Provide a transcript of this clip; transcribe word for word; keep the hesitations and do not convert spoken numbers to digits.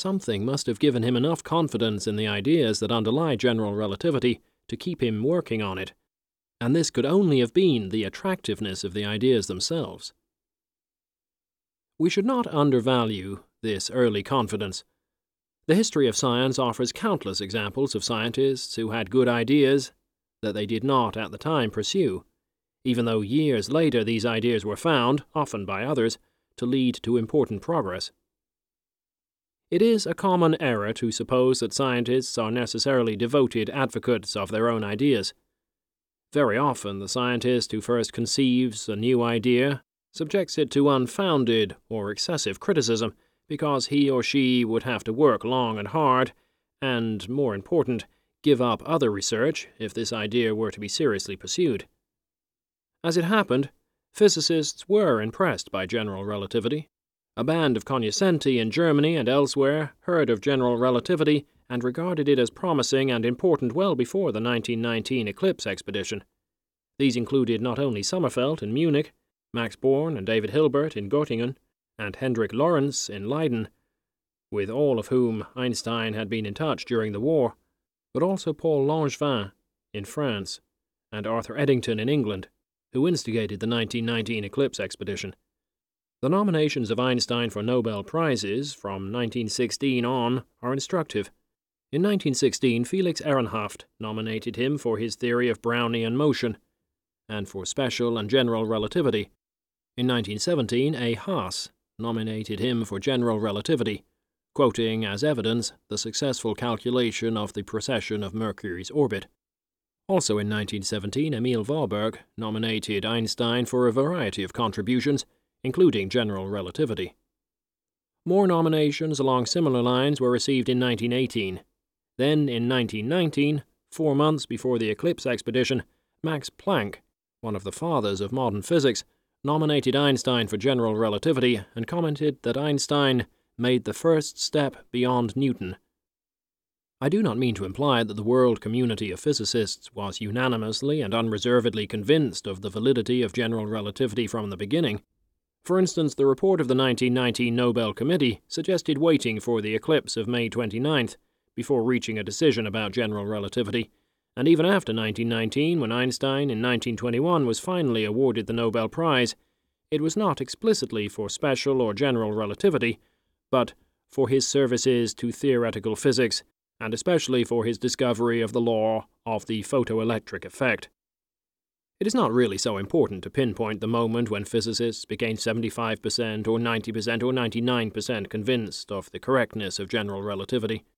something must have given him enough confidence in the ideas that underlie general relativity to keep him working on it, and this could only have been the attractiveness of the ideas themselves. We should not undervalue this early confidence. The history of science offers countless examples of scientists who had good ideas that they did not at the time pursue, even though years later these ideas were found, often by others, to lead to important progress. It is a common error to suppose that scientists are necessarily devoted advocates of their own ideas. Very often, the scientist who first conceives a new idea subjects it to unfounded or excessive criticism because he or she would have to work long and hard and, more important, give up other research if this idea were to be seriously pursued. As it happened, physicists were impressed by general relativity. A band of cognoscenti in Germany and elsewhere heard of general relativity and regarded it as promising and important well before the nineteen nineteen eclipse expedition. These included not only Sommerfeld in Munich, Max Born and David Hilbert in Göttingen, and Hendrik Lorentz in Leiden, with all of whom Einstein had been in touch during the war, but also Paul Langevin in France and Arthur Eddington in England, who instigated the nineteen nineteen eclipse expedition. The nominations of Einstein for Nobel Prizes from nineteen sixteen on are instructive. In nineteen sixteen, Felix Ehrenhaft nominated him for his theory of Brownian motion, and for special and general relativity. In nineteen seventeen, A. Haas nominated him for general relativity, quoting as evidence the successful calculation of the precession of Mercury's orbit. Also in nineteen seventeen, Emil Warburg nominated Einstein for a variety of contributions, including general relativity. More nominations along similar lines were received in nineteen eighteen. Then, in nineteen nineteen, four months before the eclipse expedition, Max Planck, one of the fathers of modern physics, nominated Einstein for general relativity and commented that Einstein made the first step beyond Newton. I do not mean to imply that the world community of physicists was unanimously and unreservedly convinced of the validity of general relativity from the beginning. For instance, the report of the nineteen nineteen Nobel Committee suggested waiting for the eclipse of May twenty-ninth before reaching a decision about general relativity, and even after nineteen nineteen, when Einstein in nineteen twenty-one was finally awarded the Nobel Prize, it was not explicitly for special or general relativity, but for his services to theoretical physics, and especially for his discovery of the law of the photoelectric effect. It is not really so important to pinpoint the moment when physicists became seventy-five percent or ninety percent or ninety-nine percent convinced of the correctness of general relativity.